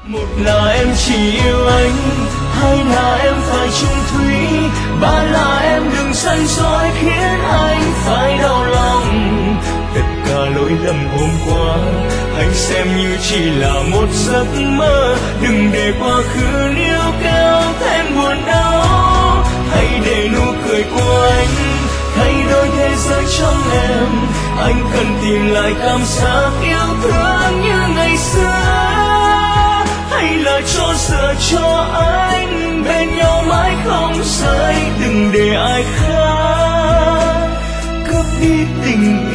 Một là em chỉ yêu anh, hai là em phải chung thủy, ba là em đừng săn sói khiến anh phải đau lòng. Tất cả lỗi lầm hôm qua hãy xem như chỉ là một giấc mơ, đừng để quá khứ níu kéo thêm buồn đau. Hãy để nụ cười của anh thay đổi thế giới trong em, anh cần tìm lại cảm giác yêu thương như ngày xưa. Hay là cho sửa cho anh bên nhau mãi không rời, đừng để ai khác cướp đi tình